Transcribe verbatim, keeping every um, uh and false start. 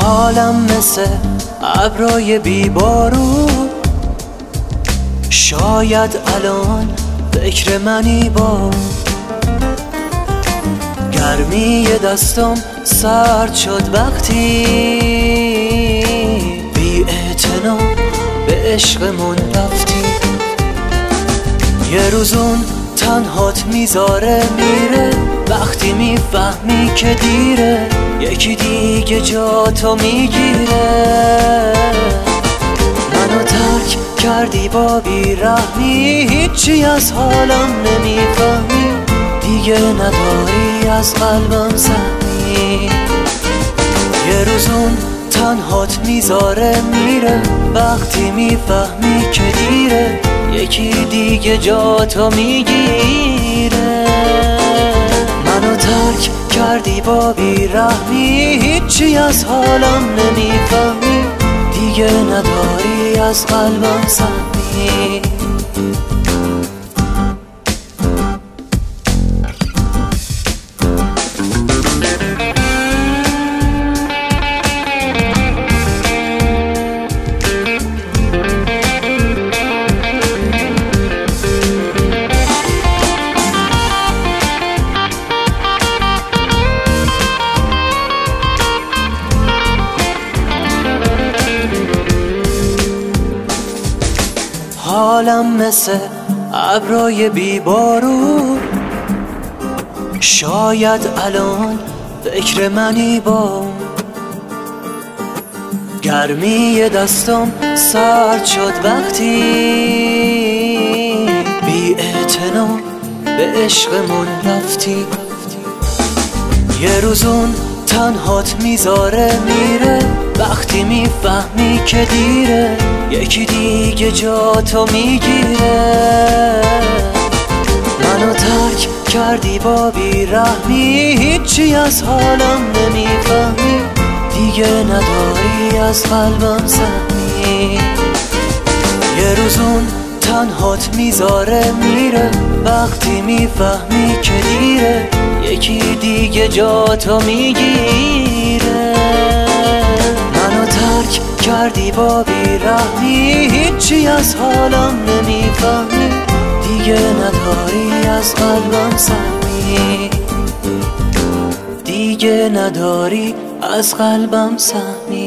حالم مثل ابرای بیبارون، شاید الان فکر منی با گرمی دستم سرد شد وقتی بی اعتنا به عشقمون رفتی. یه روزون تنهات میذاره میره، وقتی میفهمی که دیره یکی دیگه جاتو میگیره. منو ترک کردی با بیرحمی، هیچی از حالم نمیفهمی، دیگه نداری از قلبم سهمی. یه روزون تنهات میذاره میره، وقتی میفهمی که دیره یکی دیگه جاتو میگیره. منو ترک کردی با بیرحمی، هیچی از حالم نمیفهمی، دیگه نداری از قلبم سهمی. حالم مثل ابرای بیبارون، شاید الان فکر منی با گرمی دستم سرد شد وقتی بی اعتنا به عشقمون رفتی. یه روزون تنهات میذاره میره، وقتی میفهمی که دیره یکی دیگه جاتو میگیره. منو ترک کردی با بیرحمی، هیچی از حالم نمیفهمی، دیگه نداری از قلبم سهمی. یه روزون تنهات میذاره میره، وقتی میفهمی که دیره یکی دیگه جاتو میگیره. منو ترک کردی با بیرحمی، هیچی از حالم نمیفهمی، دیگه نداری از قلبم سهمی، دیگه نداری از قلبم سهمی.